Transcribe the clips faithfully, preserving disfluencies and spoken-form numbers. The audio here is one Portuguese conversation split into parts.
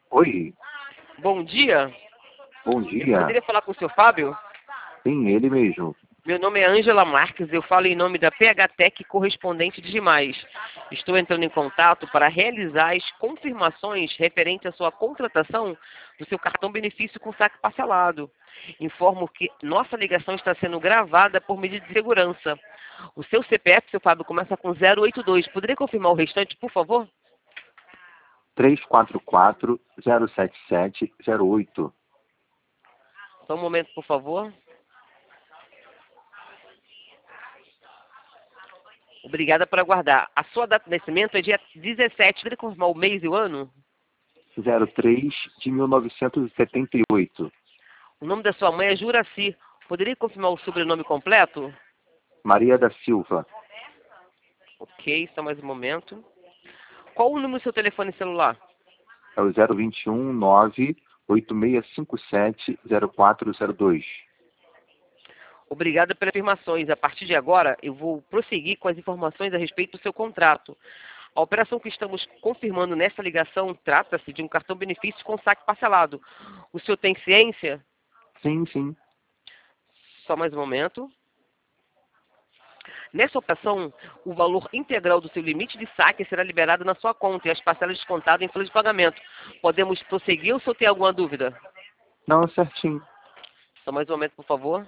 Oi, Bom dia. bom Eu dia. poderia falar com o seu Fábio? Sim, ele mesmo. Meu nome é Ângela Marques, eu falo em nome da P H Tech correspondente de Demais. Estou entrando em contato para realizar as confirmações referentes à sua contratação do seu cartão benefício com saque parcelado. Informo que nossa ligação está sendo gravada por medida de segurança. O seu C P F, seu Fábio, começa com zero oito dois. Poderia confirmar o restante, por favor? três quatro quatro, zero sete sete, zero oito. Só um momento, por favor. Obrigada por aguardar. A sua data de nascimento é dia dezessete. Poderia confirmar o mês e o ano? zero três de mil novecentos e setenta e oito. O nome da sua mãe é Juraci. Poderia confirmar o sobrenome completo? Maria da Silva. Ok, só mais um momento. Qual o número do seu telefone celular? É o zero dois um, nove oito seis cinco sete, zero quatro zero dois. Obrigada pelas afirmações. A partir de agora, eu vou prosseguir com as informações a respeito do seu contrato. A operação que estamos confirmando nessa ligação trata-se de um cartão benefício com saque parcelado. O senhor tem ciência? Sim, sim. Só mais um momento. Nessa operação, o valor integral do seu limite de saque será liberado na sua conta e as parcelas descontadas em folha de pagamento. Podemos prosseguir ou o senhor tem alguma dúvida? Não, é certinho. Só mais um momento, por favor.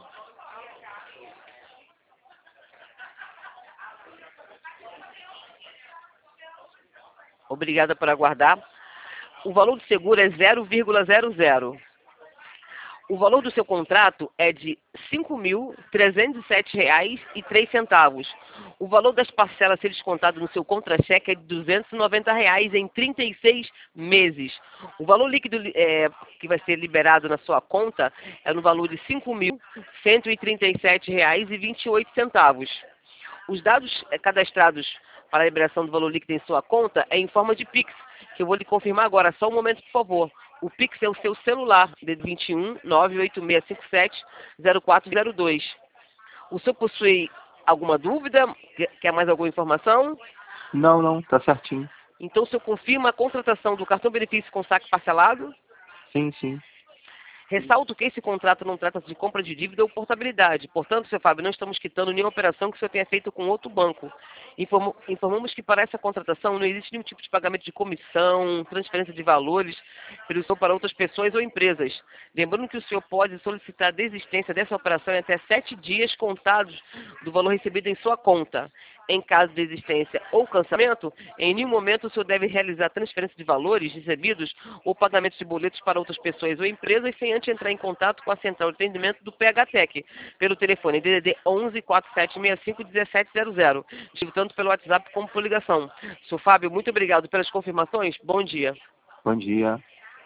Obrigada por aguardar. O valor do seguro é zero vírgula zero zero. O valor do seu contrato é de cinco mil trezentos e sete reais e três centavos. O valor das parcelas a ser descontado no seu contra-cheque é de duzentos e noventa reais em trinta e seis meses. O valor líquido é, que vai ser liberado na sua conta é no valor de cinco mil cento e trinta e sete reais e vinte e oito centavos. Os dados eh, cadastrados para a liberação do valor líquido em sua conta é em forma de Pix, que eu vou lhe confirmar agora. Só um momento, por favor. O Pix é o seu celular, de vinte e um, nove oito seis cinco sete, zero quatro zero dois. O senhor possui alguma dúvida? Quer mais alguma informação? Não, não, tá certinho. Então, o senhor confirma a contratação do cartão benefício com saque parcelado? Sim, sim. Ressalto que esse contrato não trata de compra de dívida ou portabilidade. Portanto, senhor Fábio, não estamos quitando nenhuma operação que o senhor tenha feito com outro banco. Informo- informamos que para essa contratação não existe nenhum tipo de pagamento de comissão, transferência de valores pelo senhor para outras pessoas ou empresas. Lembrando que o senhor pode solicitar a desistência dessa operação em até sete dias contados do valor recebido em sua conta. Em caso de desistência ou cancelamento, em nenhum momento o senhor deve realizar transferência de valores recebidos ou pagamento de boletos para outras pessoas ou empresas sem antes entrar em contato com a central de atendimento do P H Tech pelo telefone D D D onze, quatro sete seis cinco, um sete zero zero, tanto pelo WhatsApp como por ligação. senhor Fábio, muito obrigado pelas confirmações. Bom dia. Bom dia.